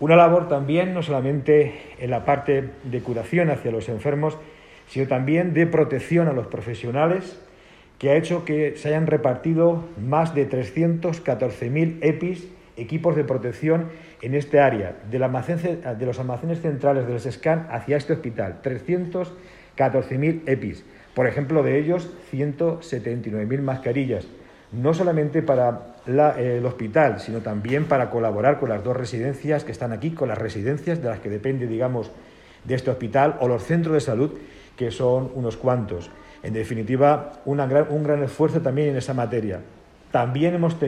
Una labor también, no solamente en la parte de curación hacia los enfermos, sino también de protección a los profesionales, que ha hecho que se hayan repartido más de 314.000 EPIs, equipos de protección, en este área, de los almacenes centrales del SESCAN hacia este hospital. 314.000 EPIs. Por ejemplo, de ellos, 179.000 mascarillas. No solamente para el hospital, sino también para colaborar con las 2 residencias que están aquí, con las residencias de las que depende, digamos, de este hospital, o los centros de salud, que son unos cuantos. En definitiva, un gran esfuerzo también en esa materia. También hemos tenido